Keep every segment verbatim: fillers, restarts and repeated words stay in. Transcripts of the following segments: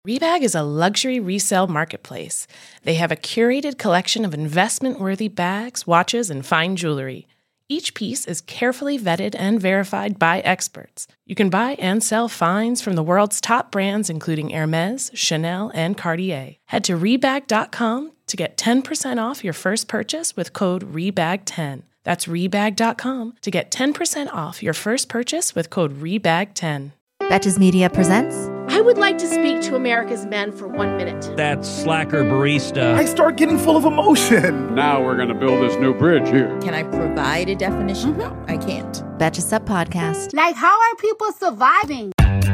Rebag is a luxury resale marketplace. They have a curated collection of investment-worthy bags, watches, and fine jewelry. Each piece is carefully vetted and verified by experts. You can buy and sell finds from the world's top brands, including Hermes, Chanel, and Cartier. Head to rebag dot com to get ten percent off your first purchase with code rebag ten. That's rebag dot com to get ten percent off your first purchase with code rebag ten. Betches Media presents. I would like to speak to America's men for one minute. That slacker barista. I start getting full of emotion. Now we're going to build this new bridge here. Can I provide a definition? Mm-hmm. No, I can't. Betches Up Podcast. Like, how are people surviving?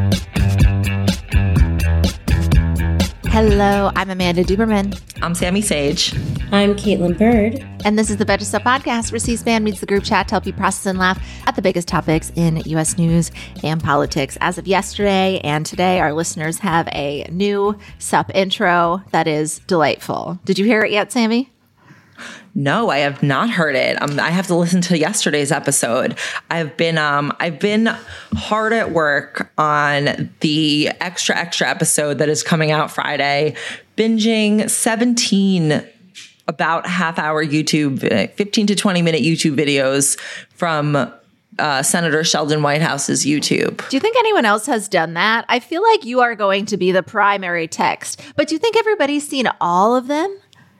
Hello, I'm Amanda Duberman. I'm Sammy Sage. I'm Caitlin Bird. And this is the Betches Up Podcast, where C-SPAN meets the group chat to help you process and laugh at the biggest topics in U S news and politics. As of yesterday and today, our listeners have a new sup intro that is delightful. Did you hear it yet, Sammy? No, I have not heard it. Um, I have to listen to yesterday's episode. I've been um, I've been hard at work on the extra extra episode that is coming out Friday, binging seventeen about half hour YouTube, fifteen to twenty minute YouTube videos from uh, Senator Sheldon Whitehouse's YouTube. Do you think anyone else has done that? I feel like you are going to be the primary text, but do you think everybody's seen all of them?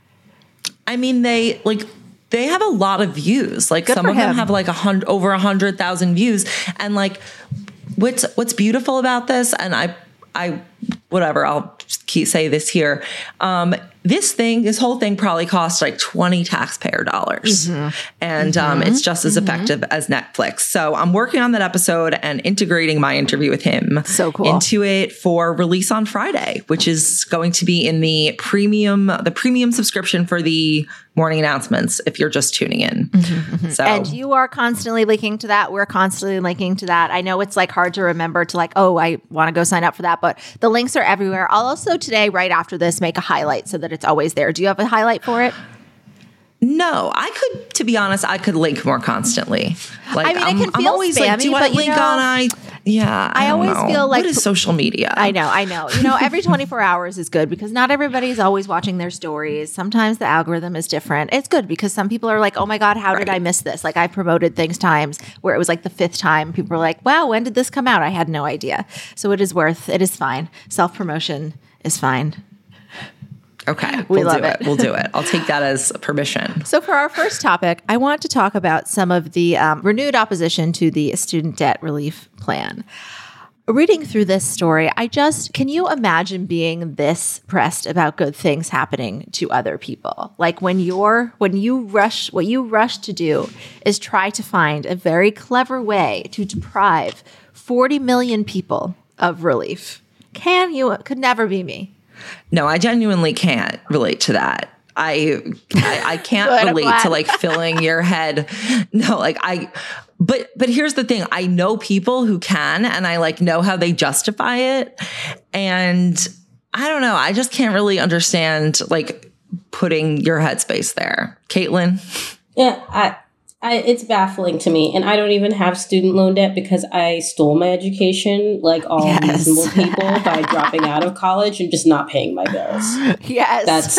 I mean, they like they have a lot of views. Like Good some for of them him. have like a hundred over a hundred thousand views. And like, what's what's beautiful about this? And I I whatever I'll just keep say this here. Um, this thing, this whole thing probably cost like twenty taxpayer dollars, mm-hmm. and mm-hmm. um, it's just as mm-hmm. effective as Netflix. So I'm working on that episode and integrating my interview with him so cool. into it for release on Friday, which is going to be in the premium, the premium subscription for the morning announcements. If you're just tuning in, mm-hmm, mm-hmm. so and you are constantly linking to that. We're constantly linking to that. I know it's like hard to remember to like, oh, I want to go sign up for that, but the links are everywhere. I'll also today, right after this, make a highlight so that it's always there. Do you have a highlight for it? No, I could, to be honest, I could link more constantly. Like, I mean, I'm, it can feel I'm always spammy, like, do I but link you know, on I? Yeah, I, I always know. feel like what is social media? I know, I know. You know, every twenty-four hours is good because not everybody's always watching their stories. Sometimes the algorithm is different. It's good because some people are like, oh my God, how did right. I miss this? Like I promoted things times where it was like the fifth time. People were like, wow, when did this come out? I had no idea. So it is worth, it is fine. Self-promotion is fine. Okay, we we'll love do it. it. We'll do it. I'll take that as permission. So for our first topic, I want to talk about some of the um, renewed opposition to the student debt relief plan. Reading through this story, I just, can you imagine being this pressed about good things happening to other people? Like when you're, when you rush, what you rush to do is try to find a very clever way to deprive forty million people of relief. Can you, it could never be me. No, I genuinely can't relate to that. I I, I can't Good, relate to like filling your head. No, like I, but but here's the thing. I know people who can, and I like know how they justify it. And I don't know. I just can't really understand like putting your headspace there. Caitlin? Yeah, I, I, it's baffling to me. And I don't even have student loan debt because I stole my education like all yes. reasonable people by dropping out of college and just not paying my bills. Yes. That's,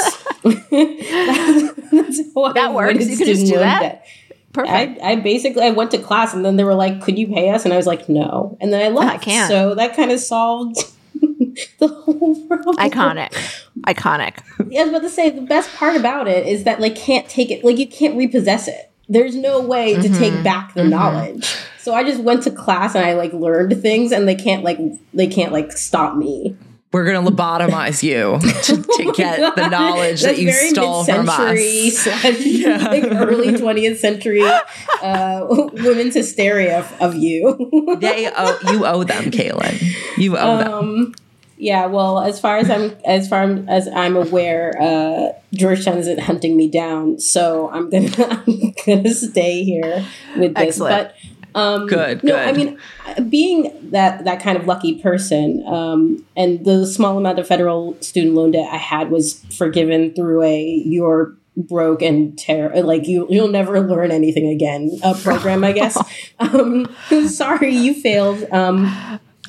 that's, that's how that I works. You can just do that. Debt. Perfect. I, I basically, I went to class and then they were like, could you pay us? And I was like, no. And then I left. I can't. So that kind of solved the whole problem. Iconic. Iconic. Yeah, I was about to say, the best part about it is that like can't take it, like you can't repossess it. There's no way to mm-hmm. take back the mm-hmm. knowledge. So I just went to class and I like learned things and they can't like, they can't like stop me. We're going to lobotomize you to, to get oh the knowledge that you stole from us. Slash, yeah. like early twentieth century uh, women's hysteria of, of you. They owe, you owe them, Caitlin. You owe um, them. Yeah, well, as far as I'm as far as I'm aware, uh, Georgetown isn't hunting me down, so I'm gonna I'm gonna stay here with this. Excellent. But um, good, no, good. I mean, being that that kind of lucky person, um, and the small amount of federal student loan debt I had was forgiven through a you're broke and ter- like you you'll never learn anything again uh, program, I guess. um, sorry, you failed. Um,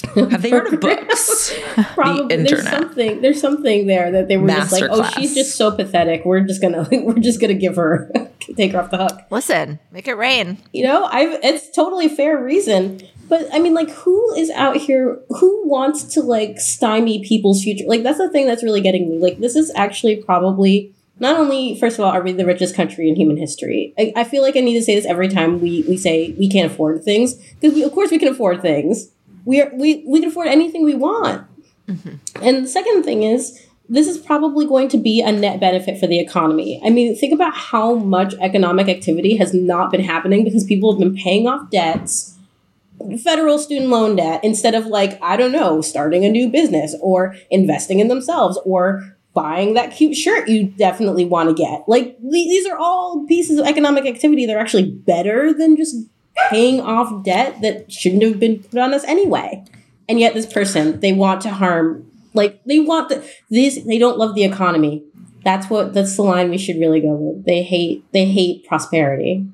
Have they heard of books? Probably. The There's internet. something. There's something there that they were just like, oh, Masterclass. she's just so pathetic. We're just gonna we're just gonna give her take her off the hook. Listen, make it rain. You know, I've it's totally fair reason. But I mean, like, who is out here? Who wants to like stymie people's future? Like, that's the thing that's really getting me. Like, this is actually probably not only, first of all, are we the richest country in human history? I, I feel like I need to say this every time we we say we can't afford things, because of course we can afford things. We are we we can afford anything we want. Mm-hmm. And the second thing is, this is probably going to be a net benefit for the economy. I mean, think about how much economic activity has not been happening because people have been paying off debts, federal student loan debt, instead of like, I don't know, starting a new business or investing in themselves or buying that cute shirt you definitely want to get. Like, these are all pieces of economic activity that are actually better than just paying off debt that shouldn't have been put on us anyway. And yet this person, they want to harm, like, they want the, these, they don't love the economy. That's what, that's the line we should really go with. They hate, they hate prosperity.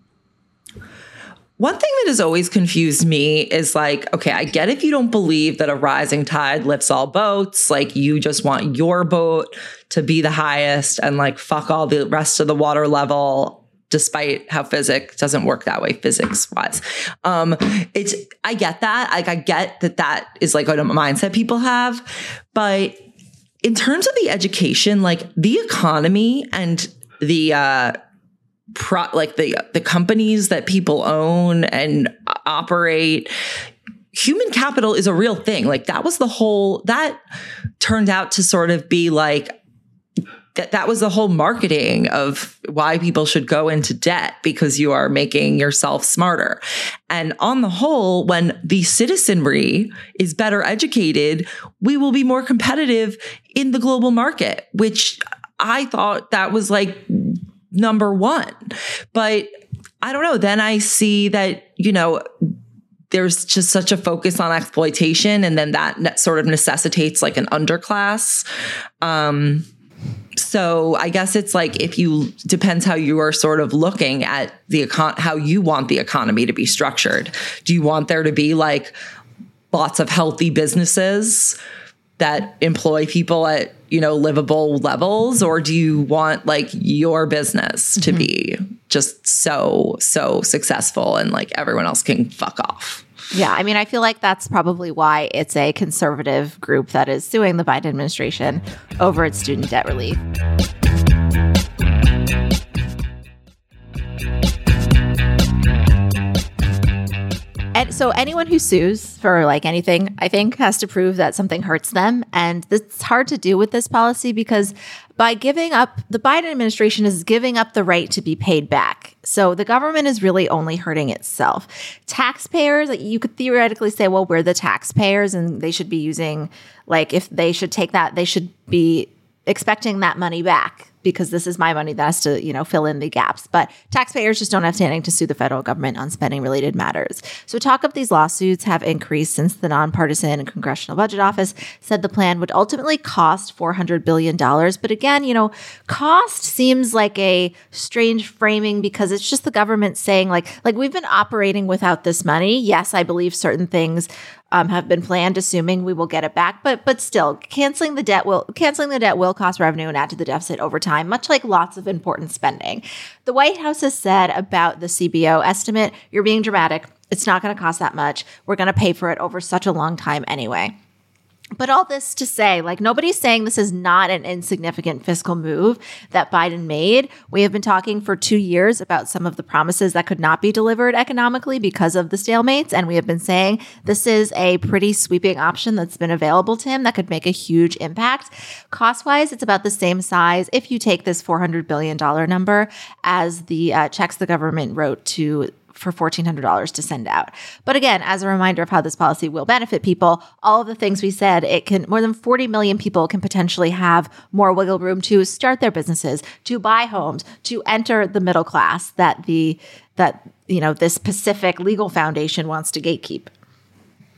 One thing that has always confused me is like, okay, I get if you don't believe that a rising tide lifts all boats, like you just want your boat to be the highest and like fuck all the rest of the water level, despite how physics doesn't work that way, physics wise. Um, it's, I get that. Like, I get that that is like a mindset people have, but in terms of the education, like the economy and the, uh, Pro, like the the companies that people own and operate, human capital is a real thing. Like that was the whole, that turned out to sort of be like, that that was the whole marketing of why people should go into debt, because you are making yourself smarter. And on the whole, when the citizenry is better educated, we will be more competitive in the global market, which I thought that was like number one. But I don't know. Then I see that, you know, there's just such a focus on exploitation, and then that sort of necessitates like an underclass. Um, so I guess it's like, if you, depends how you are sort of looking at the econ, how you want the economy to be structured. Do you want there to be like lots of healthy businesses that employ people at, you know, livable levels? Or do you want like your business to mm-hmm. be just so, so successful and like everyone else can fuck off? Yeah. I mean, I feel like that's probably why it's a conservative group that is suing the Biden administration over its student debt relief. And so anyone who sues for like anything, I think, has to prove that something hurts them. And it's hard to do with this policy because by giving up, the Biden administration is giving up the right to be paid back. So the government is really only hurting itself. Taxpayers, you could theoretically say, well, we're the taxpayers and they should be using, like, if they should take that, they should be expecting that money back, because this is my money that has to, you know, fill in the gaps. But taxpayers just don't have standing to sue the federal government on spending related matters. So talk of these lawsuits have increased since the nonpartisan and Congressional Budget Office said the plan would ultimately cost four hundred billion dollars. But again, you know, cost seems like a strange framing, because it's just the government saying like, like we've been operating without this money. Yes, I believe certain things Um, have been planned, assuming we will get it back. But but still, canceling the debt will canceling the debt will cost revenue and add to the deficit over time, much like lots of important spending. The White House has said about the C B O estimate, you're being dramatic. It's not going to cost that much. We're going to pay for it over such a long time anyway. But all this to say, like, nobody's saying this is not an insignificant fiscal move that Biden made. We have been talking for two years about some of the promises that could not be delivered economically because of the stalemates. And we have been saying this is a pretty sweeping option that's been available to him that could make a huge impact. Cost-wise, it's about the same size if you take this four hundred billion dollars number as the uh, checks the government wrote to for fourteen hundred dollars to send out. But again, as a reminder of how this policy will benefit people, all of the things we said, it can, more than forty million people can potentially have more wiggle room to start their businesses, to buy homes, to enter the middle class that the, that, you know, this Pacific Legal Foundation wants to gatekeep.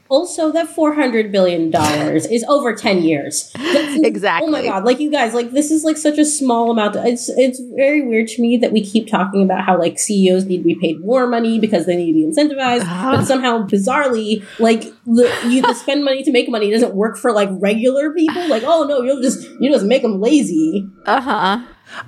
Also, that four hundred billion dollars is over ten years. That's, exactly. Oh my God. Like, you guys, like, this is like such a small amount. It's it's very weird to me that we keep talking about how, like, C E Os need to be paid more money because they need to be incentivized. Uh-huh. But somehow, bizarrely, like, the, you the spend money to make money doesn't work for, like, regular people. Like, oh, no, you'll just, you just make them lazy. Uh-huh.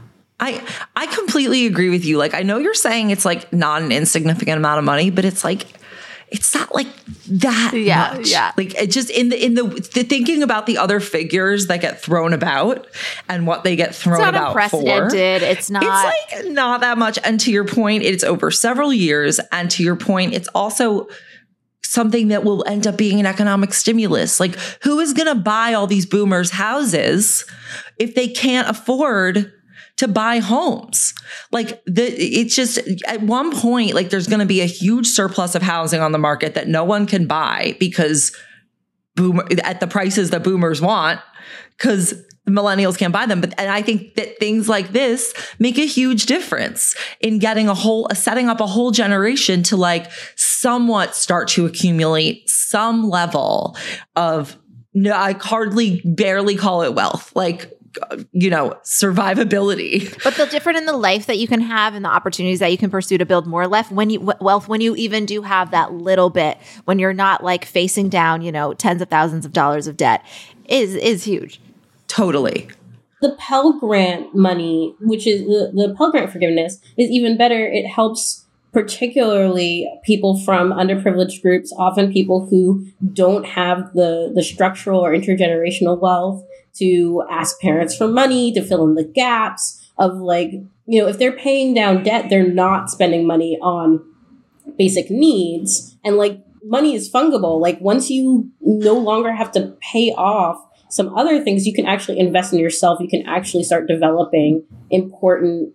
I I completely agree with you. Like, I know you're saying it's, like, not an insignificant amount of money, but it's, like, it's not like that yeah, much. Yeah. Like it just in the in the, the thinking about the other figures that get thrown about and what they get thrown it's not about unprecedented. for. It's not. It's like not that much. And to your point, it's over several years. And to your point, it's also something that will end up being an economic stimulus. Like, who is going to buy all these boomers' houses if they can't afford to buy homes? Like the, it's just at one point, like there's going to be a huge surplus of housing on the market that no one can buy because boomer at the prices that boomers want, because millennials can't buy them. But and I think that things like this make a huge difference in getting a whole, setting up a whole generation to like somewhat start to accumulate some level of, no, I hardly barely call it wealth. Like, you know, survivability. But the different in the life that you can have and the opportunities that you can pursue to build more left when you wealth, when you even do have that little bit, when you're not like facing down, you know, tens of thousands of dollars of debt is, is huge. Totally. The Pell Grant money, which is the, the Pell Grant forgiveness, is even better. It helps particularly people from underprivileged groups, often people who don't have the, the structural or intergenerational wealth to ask parents for money, to fill in the gaps of like, you know, if they're paying down debt, they're not spending money on basic needs. And like money is fungible. Like once you no longer have to pay off some other things, you can actually invest in yourself. You can actually start developing important,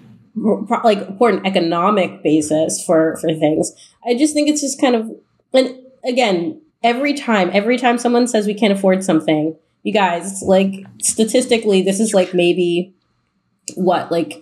like important economic basis for, for things. I just think it's just kind of, and again, every time, every time someone says we can't afford something, you guys, like statistically, this is like maybe what, like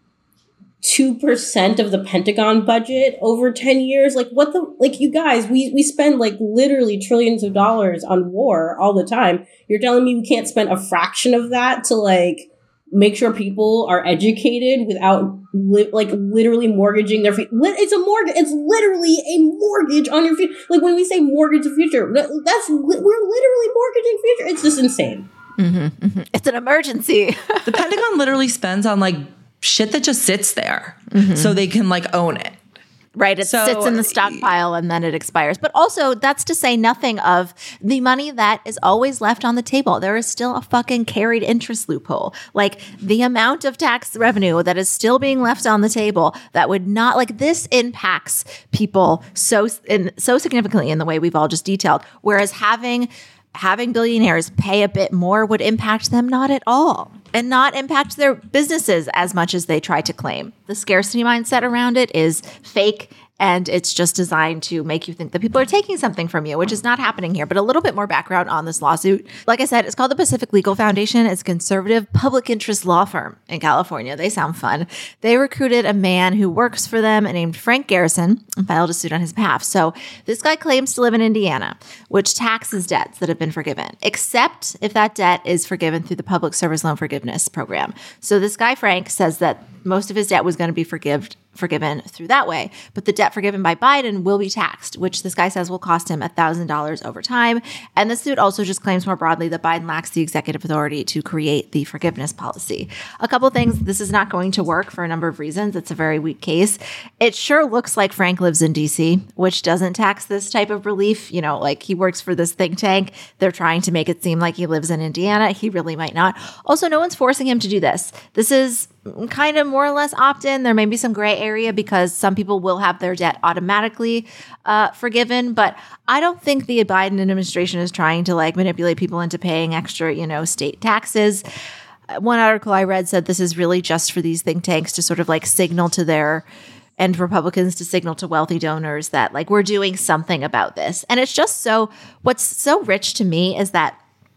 two percent of the Pentagon budget over ten years. Like what the, like you guys, we, we spend like literally trillions of dollars on war all the time. You're telling me we can't spend a fraction of that to like make sure people are educated without li- like literally mortgaging their future. It's a mortgage. It's literally a mortgage on your future. Like when we say mortgage the future, that's we're literally mortgaging future. It's just insane. Mm-hmm, mm-hmm. It's an emergency. The Pentagon literally spends on like shit that just sits there mm-hmm. so they can like own it. Right. It so, sits in the stockpile and then it expires. But also, that's to say nothing of the money that is always left on the table. There is still a fucking carried interest loophole. Like the amount of tax revenue that is still being left on the table that would not, like this impacts people so, in, so significantly in the way we've all just detailed. Whereas having having billionaires pay a bit more would impact them not at all and not impact their businesses as much as they try to claim. The scarcity mindset around it is fake, and it's just designed to make you think that people are taking something from you, which is not happening here. But a little bit more background on this lawsuit. Like I said, it's called the Pacific Legal Foundation. It's a conservative public interest law firm in California. They sound fun. They recruited a man who works for them named Frank Garrison and filed a suit on his behalf. So this guy claims to live in Indiana, which taxes debts that have been forgiven, except if that debt is forgiven through the Public Service Loan Forgiveness Program. So this guy, Frank, says that most of his debt was going to be forgived, forgiven through that way. But the debt forgiven by Biden will be taxed, which this guy says will cost him one thousand dollars over time. And the suit also just claims more broadly that Biden lacks the executive authority to create the forgiveness policy. A couple of things. This is not going to work for a number of reasons. It's a very weak case. It sure looks like Frank lives in D C, which doesn't tax this type of relief. You know, like he works for this think tank. They're trying to make it seem like he lives in Indiana. He really might not. Also, no one's forcing him to do this. This is kind of more or less opt-in. There may be some gray area because some people will have their debt automatically uh, forgiven, but I don't think the Biden administration is trying to like manipulate people into paying extra, you know, state taxes. One article I read said this is really just for these think tanks to sort of like signal to their and Republicans to signal to wealthy donors that like we're doing something about this. And it's just so, what's so rich to me is that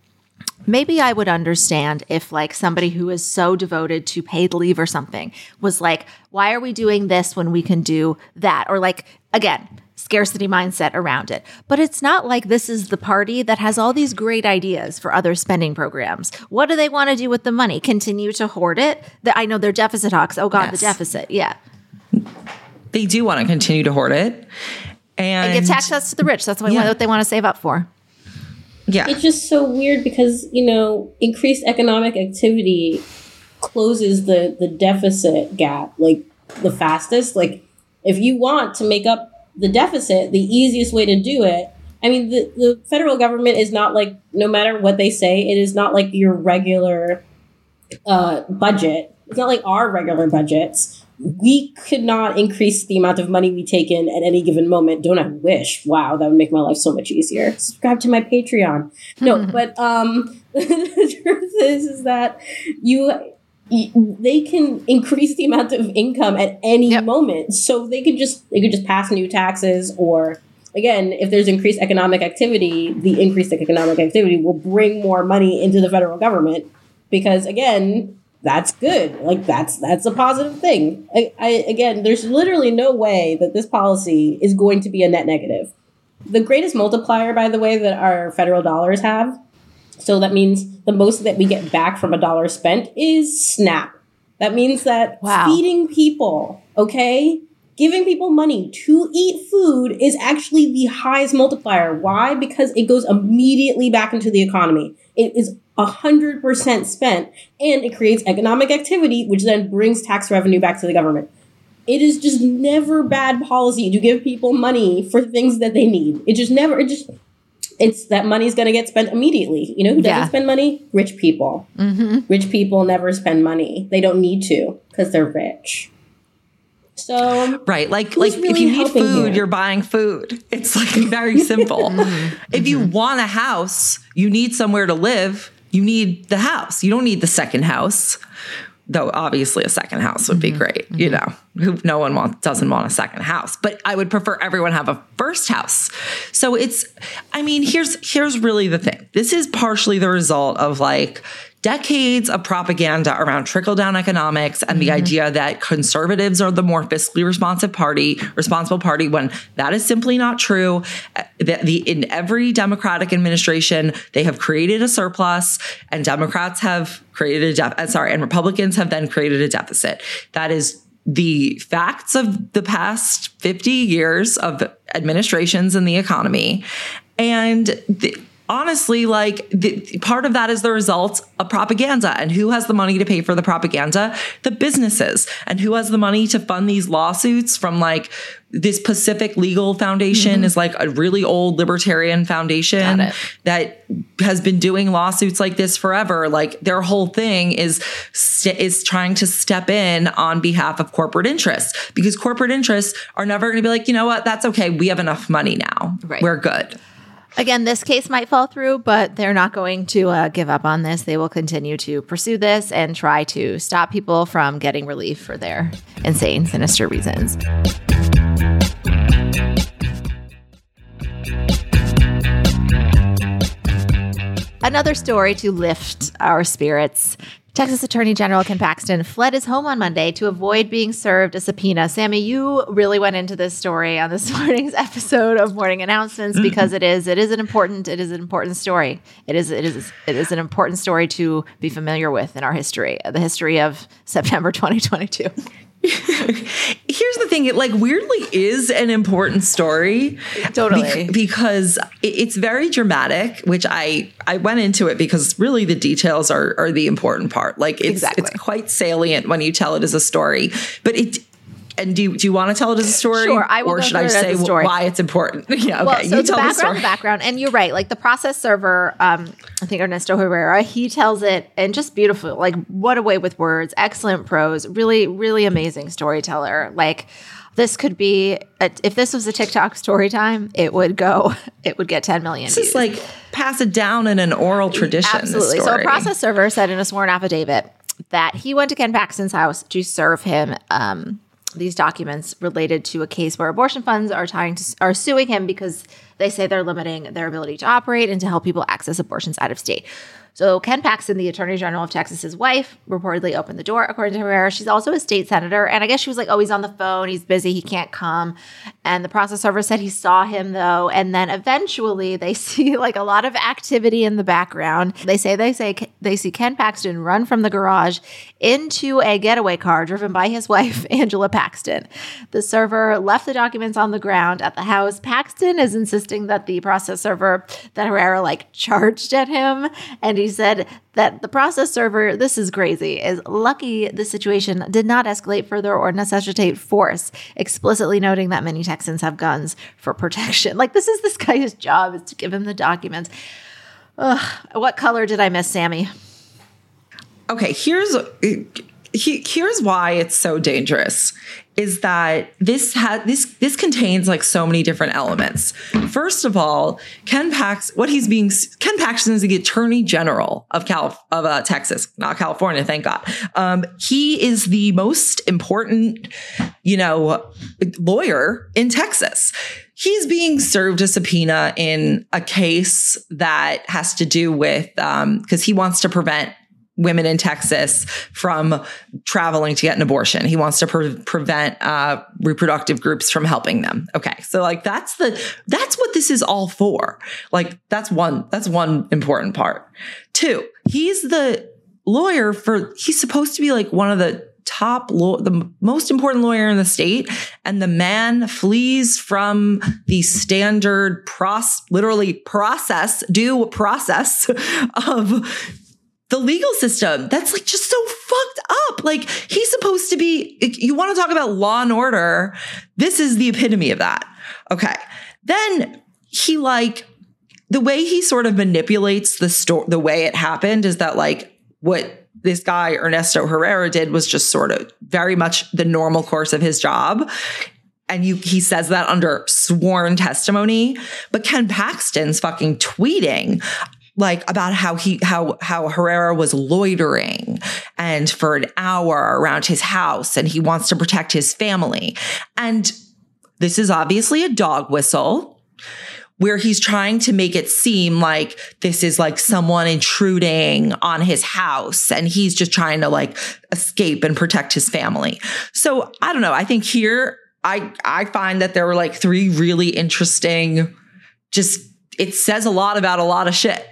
maybe I would understand if like somebody who is so devoted to paid leave or something was like, why are we doing this when we can do that? Or like, again, scarcity mindset around it. But it's not like this is the party that has all these great ideas for other spending programs. What do they want to do with the money? Continue to hoard it? The, I know they're deficit hawks. Oh, God, yes. The deficit. Yeah. They do want to continue to hoard it. And, and give tax cuts to the rich. That's what, yeah. what they want to save up for. Yeah. It's just so weird because, you know, increased economic activity closes the, the deficit gap like the fastest. Like, if you want to make up the deficit, the easiest way to do it, I mean, the, the federal government is not like, no matter what they say, it is not like your regular uh, budget. It's not like our regular budgets. We could not increase the amount of money we take in at any given moment. Don't I wish? Wow, that would make my life so much easier. Subscribe to my Patreon. No, but um, the truth is, is that you, you, they can increase the amount of income at any yep. moment. So they could just they could just pass new taxes, or again, if there's increased economic activity, the increased economic activity will bring more money into the federal government because again. That's good. Like that's that's a positive thing. I, I again, there's literally no way that this policy is going to be a net negative. The greatest multiplier, by the way, that our federal dollars have, so that means the most that we get back from a dollar spent is SNAP. That means that wow. feeding people, okay, giving people money to eat food is actually the highest multiplier. Why? Because it goes immediately back into the economy. It is one hundred percent spent, and it creates economic activity, which then brings tax revenue back to the government. It is just never bad policy to give people money for things that they need. It just never, it just, it's that money's going to get spent immediately. You know who doesn't yeah. spend money? Rich people. Mm-hmm. Rich people never spend money. They don't need to because they're rich. So right, like like really if you need food, here? You're buying food. It's like very simple. mm-hmm. If you want a house, you need somewhere to live. You need the house. You don't need the second house. Though obviously a second house would be mm-hmm. great. Mm-hmm. You know, who no one wants doesn't want a second house, but I would prefer everyone have a first house. So it's, I mean, here's here's really the thing. This is partially the result of like decades of propaganda around trickle-down economics and mm-hmm. the idea that conservatives are the more fiscally responsive party, responsible party, when that is simply not true. The, the, in every Democratic administration, they have created a surplus, and Democrats have created a deficit. Sorry, and Republicans have then created a deficit. That is the facts of the past fifty years of administrations in the economy. And the, honestly, like the, part of that is the result of propaganda. And who has the money to pay for the propaganda? The businesses. And who has the money to fund these lawsuits from like this Pacific Legal Foundation mm-hmm. is like a really old libertarian foundation that has been doing lawsuits like this forever. Like their whole thing is, st- is trying to step in on behalf of corporate interests, because corporate interests are never going to be like, you know what, that's okay. We have enough money now. Right. We're good. Again, this case might fall through, but they're not going to uh, give up on this. They will continue to pursue this and try to stop people from getting relief for their insane, sinister reasons. Another story to lift our spirits. Texas Attorney General Ken Paxton fled his home on Monday to avoid being served a subpoena. Sammy, you really went into this story on this morning's episode of Morning Announcements mm-hmm. because it is it is an important it is an important story. It is it is it is an important story to be familiar with in our history, the history of September twenty twenty-two. Here's the thing, it like weirdly is an important story. Totally. Be- because it's very dramatic, which I, I went into it because really the details are, are the important part. Like it's, exactly. it's quite salient when you tell it as a story, but it, and do you, do you want to tell it as a story? Sure, I will. Or should I say why it's important? Yeah, okay. Well, so you the tell background, the story. The background, and you're right. Like the process server, um, I think Ernesto Herrera, he tells it, and just beautiful. Like what a way with words, excellent prose, really, really amazing storyteller. Like this could be, a, if this was a TikTok story time, it would go, it would get ten million This views. is like pass it down in an oral tradition. Absolutely. So a process server said in a sworn affidavit that he went to Ken Paxton's house to serve him um, these documents related to a case where abortion funds are trying to are suing him because they say they're limiting their ability to operate and to help people access abortions out of state. So Ken Paxton, the Attorney General of Texas's wife, reportedly opened the door, according to Herrera. She's also a state senator. And I guess she was like, oh, he's on the phone. He's busy. He can't come. And the process server said he saw him, though. And then eventually they see like a lot of activity in the background. They say they say they see Ken Paxton run from the garage into a getaway car driven by his wife, Angela Paxton. The server left the documents on the ground at the house. Paxton is insisting that the process server that Herrera like charged at him. And he said that the process server, this is crazy, is lucky the situation did not escalate further or necessitate force, explicitly noting that many Texans have guns for protection. Like, this is this guy's job, is to give him the documents. Ugh. What color did I miss, Sammy? Okay, here's he, here's why it's so dangerous. Is that this has this this contains like so many different elements. First of all, Ken Pax, what he's being Ken Paxton is the Attorney General of Cal of uh, Texas, not California, thank God. Um, he is the most important, you know, lawyer in Texas. He's being served a subpoena in a case that has to do with um, because he wants to prevent women in Texas from traveling to get an abortion. He wants to pre- prevent uh, reproductive groups from helping them. Okay. So like, that's the, that's what this is all for. Like, that's one, that's one important part. Two, he's the lawyer for, he's supposed to be like one of the top law, the most important lawyer in the state. And the man flees from the standard process, literally process, due process of the legal system. That's like just so fucked up. Like, he's supposed to be, you want to talk about law and order. This is the epitome of that. Okay. Then he like, the way he sort of manipulates the story, the way it happened is that like what this guy, Ernesto Herrera, did was just sort of very much the normal course of his job. And you, he says that under sworn testimony, but Ken Paxton's fucking tweeting like about how he, how, how Herrera was loitering and for an hour around his house and he wants to protect his family. And this is obviously a dog whistle where he's trying to make it seem like this is like someone intruding on his house and he's just trying to like escape and protect his family. So I don't know. I think here I, I find that there were like three really interesting, just, it says a lot about a lot of shit.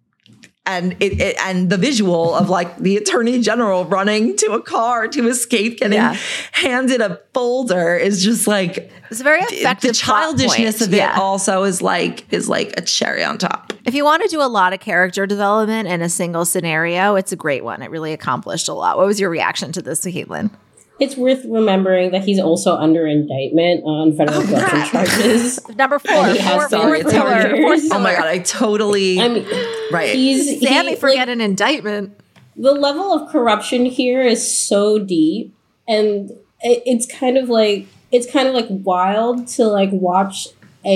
And it, it and the visual of like the Attorney General running to a car to escape getting yeah. handed a folder is just like, it's a very effective. The childishness of it yeah. also is like is like a cherry on top. If you want to do a lot of character development in a single scenario, it's a great one. It really accomplished a lot. What was your reaction to this, Caitlin? It's worth remembering that he's also under indictment on federal corruption oh, charges. Number four. He has four, sorry, four, pillar, four oh my God, I totally, I mean, right. He's, Sammy he, forget like, an indictment. The level of corruption here is so deep, and it, it's kind of like, it's kind of like wild to like watch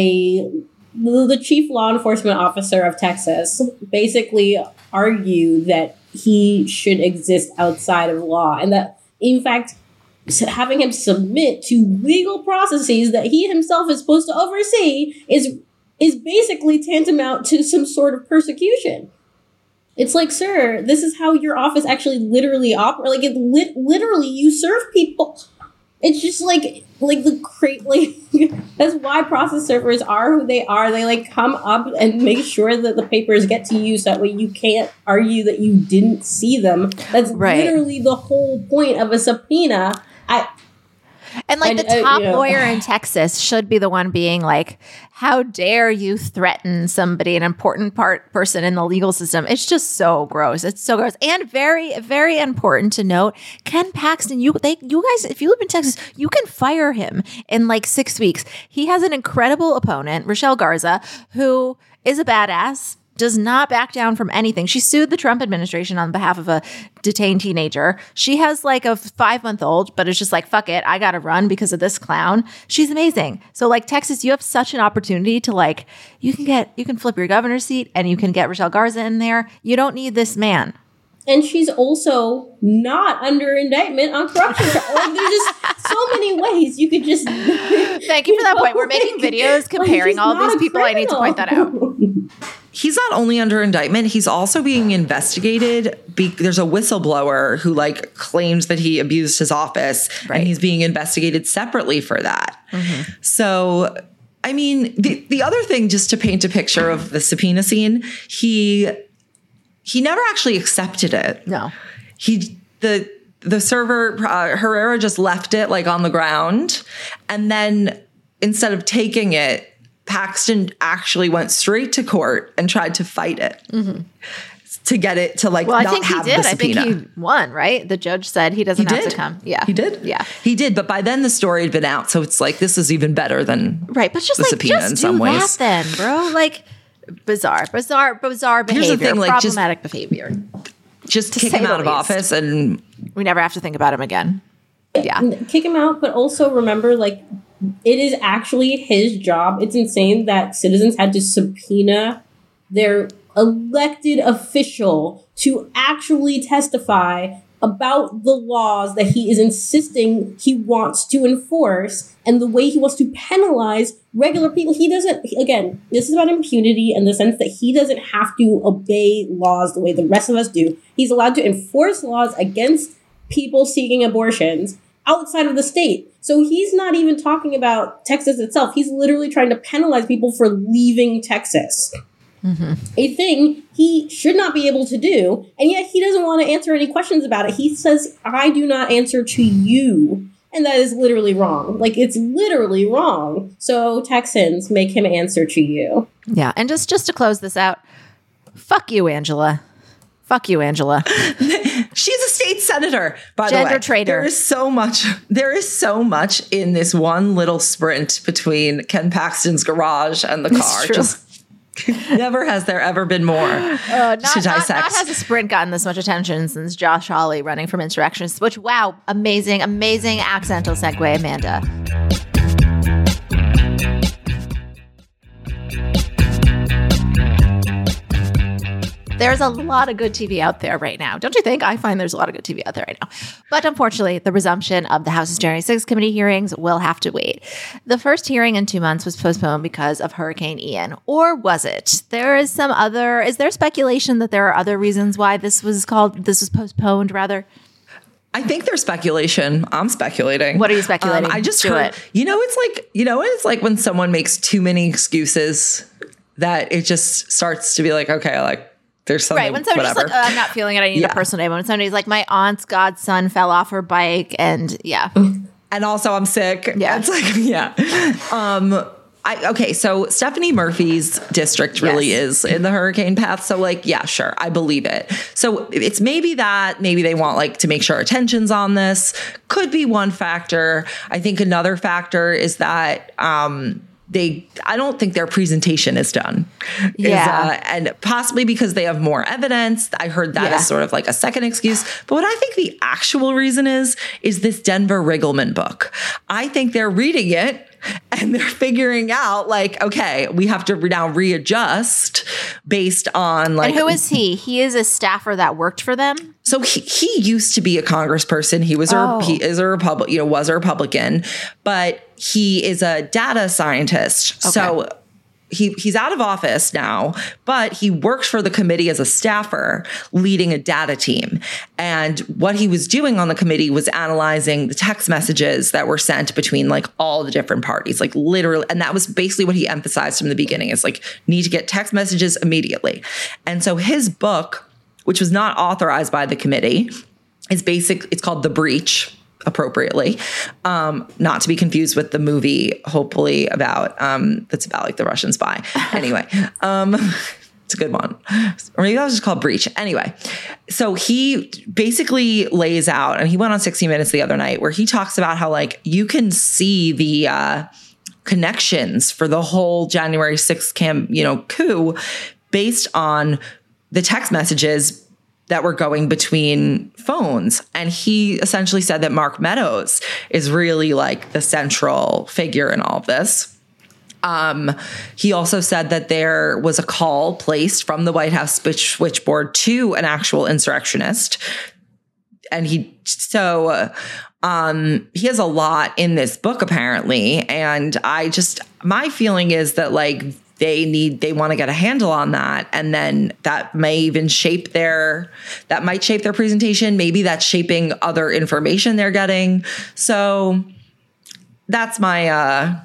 a, the chief law enforcement officer of Texas basically argue that he should exist outside of law, and that in fact, having him submit to legal processes that he himself is supposed to oversee is is basically tantamount to some sort of persecution. It's like, sir, this is how your office actually literally operates. Like, it lit- literally, you serve people. It's just like, like the crate, like, that's why process servers are who they are. They like come up and make sure that the papers get to you so that way you can't argue that you didn't see them. That's right. Literally the whole point of a subpoena. I, and like and, the top uh, you know, lawyer in Texas should be the one being like, how dare you threaten somebody, an important part person in the legal system? It's just so gross. It's so gross. And very, very important to note, Ken Paxton, you they you guys, if you live in Texas, you can fire him in like six weeks. He has an incredible opponent, Rochelle Garza, who is a badass, does not back down from anything. She sued the Trump administration on behalf of a detained teenager. She has like a five-month-old, but it's just like, fuck it, I gotta run because of this clown. She's amazing. So like Texas, you have such an opportunity to like, you can get, you can flip your governor's seat and you can get Rochelle Garza in there. You don't need this man. And she's also not under indictment on corruption. Like, there's just so many ways you could just... Thank you for that point. We're making videos comparing all these people. I need to point that out. he's not only under indictment, he's also being investigated. Be- there's a whistleblower who like claims that he abused his office, right. and he's being investigated separately for that. Mm-hmm. So, I mean, the, the other thing, just to paint a picture of the subpoena scene, he he never actually accepted it. No. He, the, the server, uh, Herrera just left it like on the ground. And then instead of taking it, Paxton actually went straight to court and tried to fight it mm-hmm. to get it to like well, not I think have he did. the subpoena. I think he won, right? The judge said he doesn't he have did. to come. Yeah. He did? Yeah. He did. But by then the story had been out. So it's like, this is even better than right. But just the like, subpoena just in do some that ways. then, bro. Like bizarre, bizarre, bizarre behavior, Here's the thing, like, problematic just, behavior. Just To kick say him the out of least. office and We never have to think about him again. Yeah. Kick him out, but also remember, like, it is actually his job. It's insane that citizens had to subpoena their elected official to actually testify about the laws that he is insisting he wants to enforce and the way he wants to penalize regular people. He doesn't, again, this is about impunity in the sense that he doesn't have to obey laws the way the rest of us do. He's allowed to enforce laws against people seeking abortions outside of the state. So he's not even talking about Texas itself. He's literally trying to penalize people for leaving Texas. Mm-hmm. A thing he should not be able to do. And yet he doesn't want to answer any questions about it. He says, I do not answer to you. And that is literally wrong. Like, it's literally wrong. So Texans, make him answer to you. Yeah. And just, just to close this out, fuck you, Angela. Fuck you, Angela. She's a state senator, by Gender the way. traitor. There is so much. There is so much in this one little sprint between Ken Paxton's garage and the car. True. Just never has there ever been more uh, not, to dissect. Not, not has a sprint gotten this much attention since Josh Hawley running from insurrectionists. Which, wow, amazing, amazing accidental segue, Amanda. There's a lot of good T V out there right now. Don't you think? I find there's a lot of good T V out there right now. But unfortunately, the resumption of the House's January sixth committee hearings will have to wait. The first hearing in two months was postponed because of Hurricane Ian. Or was it? There is some other, is there speculation that there are other reasons why this was called, this was postponed rather? I think there's speculation. I'm speculating. What are you speculating? Um, I just Do heard, it. you know, it's like, you know, it's like when someone makes too many excuses that it just starts to be like, okay, like, there's something, right, when somebody's whatever. like, oh, I'm not feeling it, I need Yeah. a personal name. When somebody's like, my aunt's godson fell off her bike, and yeah. And also I'm sick. Yeah. It's like, yeah. Um, I, okay, so Stephanie Murphy's district really Yes. is in the hurricane path. So like, yeah, sure, I believe it. So it's maybe that, maybe they want like to make sure attention's on this. Could be one factor. I think another factor is that um, they, I don't think their presentation is done. Yeah. Is, uh, and possibly because they have more evidence. I heard that Yeah. as sort of like a second excuse. But what I think the actual reason is, is this Denver Riggleman book. I think they're reading it and they're figuring out like, okay, we have to now readjust based on like. And who is he? He is a staffer that worked for them? So he, he used to be a congressperson. He was Oh. a he is a Republican, you know, was a Republican, but he is a data scientist. Okay. So he he's out of office now, but he worked for the committee as a staffer, leading a data team. And what he was doing on the committee was analyzing the text messages that were sent between like all the different parties, like literally. And that was basically what he emphasized from the beginning. Is like, need to get text messages immediately. And so his book, which was not authorized by the committee, is basic. It's called The Breach, appropriately, um, not to be confused with the movie, hopefully about um, that's about like the Russian spy. Anyway, um, it's a good one, or maybe that was just called Breach. Anyway, so he basically lays out, and he went on sixty minutes the other night where he talks about how like you can see the uh, connections for the whole January sixth cam, you know, coup based on the text messages that were going between phones. And he essentially said that Mark Meadows is really like the central figure in all of this. Um, he also said that there was a call placed from the White House switchboard to an actual insurrectionist. And he, so uh, um, he has a lot in this book, apparently. And I just, my feeling is that like, they need, they want to get a handle on that. And then that may even shape their, that might shape their presentation. Maybe that's shaping other information they're getting. So that's my, uh,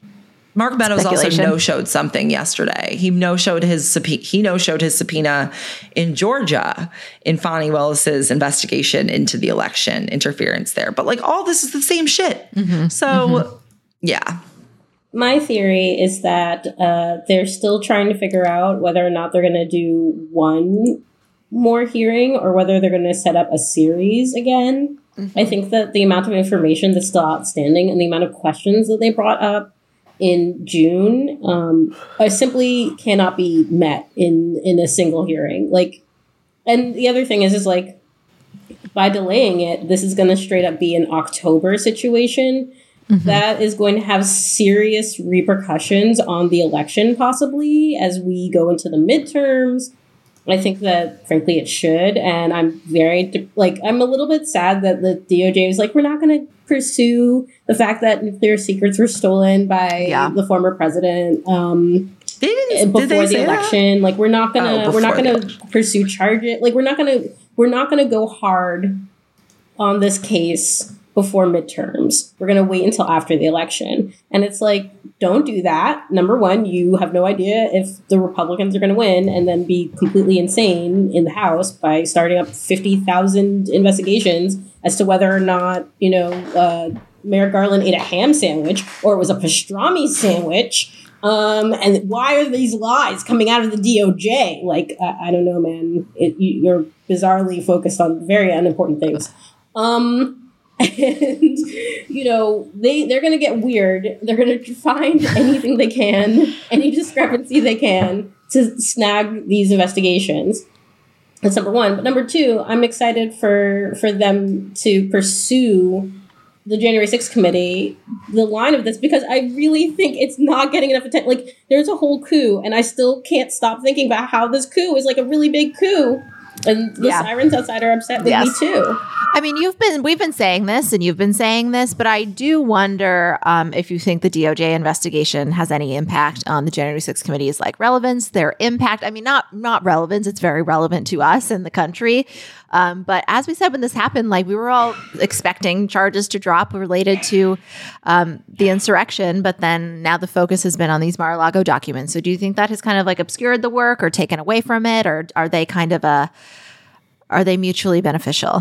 Mark Meadows also no-showed something yesterday. He no-showed his subpoena. He no-showed his subpoena in Georgia in Fani Willis's investigation into the election interference there. But like all this is the same shit. Mm-hmm. So mm-hmm. yeah. My theory is that uh, they're still trying to figure out whether or not they're going to do one more hearing or whether they're going to set up a series again. Mm-hmm. I think that the amount of information that's still outstanding and the amount of questions that they brought up in June, um, I simply cannot be met in, in a single hearing. Like, and the other thing is, is like, by delaying it, this is going to straight up be an October situation. Mm-hmm. That is going to have serious repercussions on the election, possibly, as we go into the midterms. I think that, frankly, it should. And I'm very, like, I'm a little bit sad that the D O J was like, we're not going to pursue the fact that nuclear secrets were stolen by yeah. the former president um, they didn't, before did they the election. That? Like, we're not gonna, oh, we're not gonna pursue charges. Like, we're not gonna, we're not gonna go hard on this case before midterms. We're gonna wait until after the election. And it's like, don't do that. Number one, you have no idea if the Republicans are gonna win, and then be completely insane in the House by starting up fifty thousand investigations as to whether or not, you know, uh, Merrick Garland ate a ham sandwich or it was a pastrami sandwich. Um, and why are these lies coming out of the D O J? Like, I, I don't know, man. It, you, you're bizarrely focused on very unimportant things. Um, and, you know, they, they're going to get weird. They're going to find anything they can, any discrepancy they can to snag these investigations. That's number one. But number two, I'm excited for, for them to pursue the January sixth committee, the line of this, because I really think it's not getting enough attention. Like, there's a whole coup, and I still can't stop thinking about how this coup is like a really big coup. And the yeah. sirens outside are upset with yes. me too. I mean, you've been, we've been saying this and you've been saying this, but I do wonder um, if you think the D O J investigation has any impact on the January sixth committee's like relevance, their impact. I mean, not, not relevance. It's very relevant to us and the country. Um, but as we said, when this happened, like we were all expecting charges to drop related to um, the insurrection, but then now the focus has been on these Mar-a-Lago documents. So do you think that has kind of like obscured the work or taken away from it, or are they kind of a, are they mutually beneficial?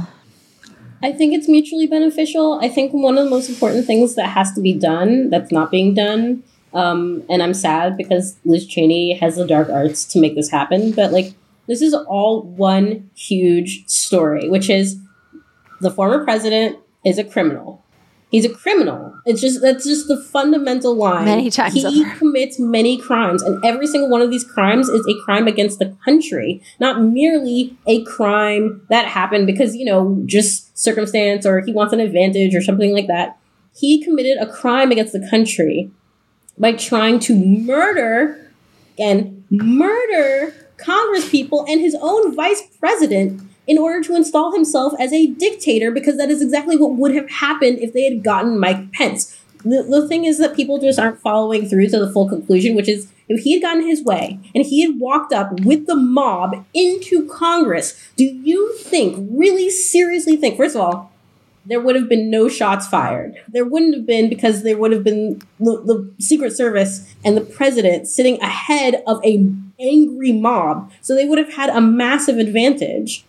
I think it's mutually beneficial. I think one of the most important things that has to be done that's not being done, um, and I'm sad because Liz Cheney has the dark arts to make this happen, but like, this is all one huge story, which is the former president is a criminal. He's a criminal. It's just, that's just the fundamental line. Many times He over. commits many crimes, and every single one of these crimes is a crime against the country, not merely a crime that happened because, you know, just circumstance or he wants an advantage or something like that. He committed a crime against the country by trying to murder and murder Congress people and his own vice president in order to install himself as a dictator, because that is exactly what would have happened if they had gotten Mike Pence. The, the thing is that people just aren't following through to the full conclusion, which is if he had gotten his way and he had walked up with the mob into Congress, do you think, really seriously think, first of all, there would have been no shots fired. There wouldn't have been, because there would have been the, the Secret Service and the president sitting ahead of a angry mob. So they would have had a massive advantage.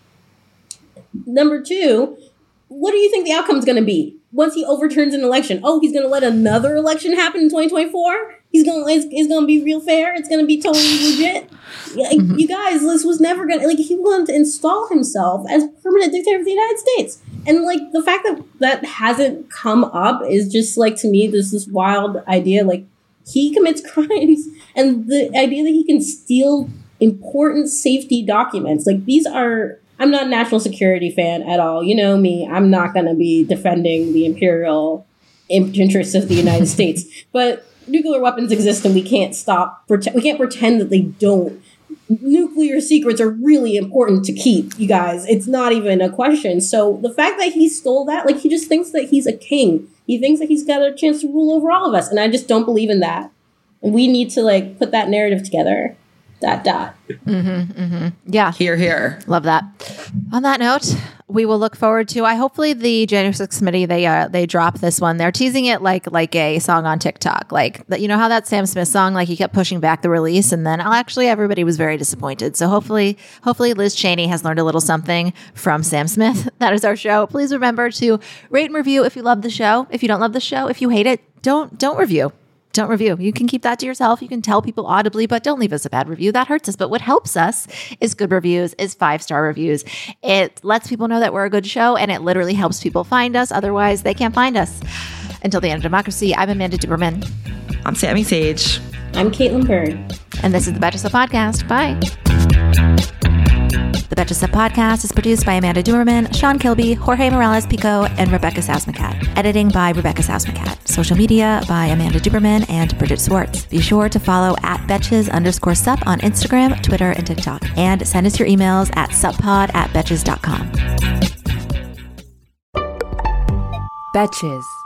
Number two, what do you think the outcome is going to be once he overturns an election? Oh, he's going to let another election happen in twenty twenty-four? He's going to, it's, it's going to be real fair? It's going to be totally legit? Like, mm-hmm. You guys, this was never going to, like, he wanted to install himself as permanent dictator of the United States. And, like, the fact that that hasn't come up is just, like, to me, this this wild idea. Like, he commits crimes, and the idea that he can steal important safety documents, like, these are, I'm not a national security fan at all. You know me, I'm not going to be defending the imperial interests of the United States. But nuclear weapons exist, and we can't stop, we can't pretend that they don't. Nuclear secrets are really important to keep, you guys. It's not even a question. So the fact that he stole that, like, he just thinks that he's a king. He thinks that he's got a chance to rule over all of us. And I just don't believe in that. we need to like put that narrative together. Dot dot. Mm-hmm, mm-hmm. Yeah. Here, here. Love that. On that note, we will look forward to, I hopefully the January sixth committee, they uh, they drop this one. They're teasing it like like a song on TikTok. Like, you know how that Sam Smith song, like he kept pushing back the release and then oh, actually everybody was very disappointed. So hopefully, hopefully Liz Cheney has learned a little something from Sam Smith. That is our show. Please remember to rate and review if you love the show. If you don't love the show, if you hate it, don't don't review. Don't review. You can keep that to yourself. You can tell people audibly, but don't leave us a bad review. That hurts us. But what helps us is good reviews, is five-star reviews. It lets people know that we're a good show, and it literally helps people find us. Otherwise, they can't find us. Until the end of democracy, I'm Amanda Duberman. I'm Sammy Sage. I'm Caitlin Bird. And this is the Betches Sup Podcast. Bye. The Betches Sup Podcast is produced by Amanda Duberman, Sean Kilby, Jorge Morales-Pico, and Rebecca Sousmacat. Editing by Rebecca Sousmacat. Social media by Amanda Duberman and Bridget Swartz. Be sure to follow at Betches underscore sup on Instagram, Twitter, and TikTok. And send us your emails at suppod at betches dot com. Betches.